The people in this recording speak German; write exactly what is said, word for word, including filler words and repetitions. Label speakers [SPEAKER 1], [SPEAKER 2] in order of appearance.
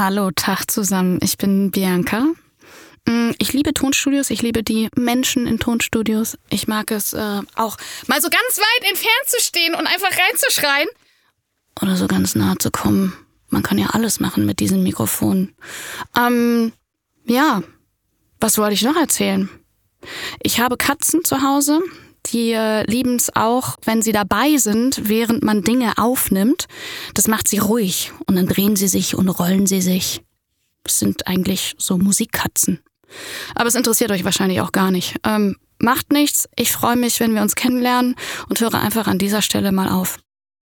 [SPEAKER 1] Hallo, Tag zusammen. Ich bin Bianca. Ich liebe Tonstudios, ich liebe die Menschen in Tonstudios. Ich mag es äh, auch, mal so ganz weit entfernt zu stehen und einfach reinzuschreien. Oder so ganz nah zu kommen. Man kann ja alles machen mit diesem Mikrofon. Ähm, ja, was wollte ich noch erzählen? Ich habe Katzen zu Hause. Die äh, lieben es auch, wenn sie dabei sind, während man Dinge aufnimmt. Das macht sie ruhig. Und dann drehen sie sich und rollen sie sich. Das sind eigentlich so Musikkatzen. Aber es interessiert euch wahrscheinlich auch gar nicht. Ähm, macht nichts. Ich freue mich, wenn wir uns kennenlernen und höre einfach an dieser Stelle mal auf.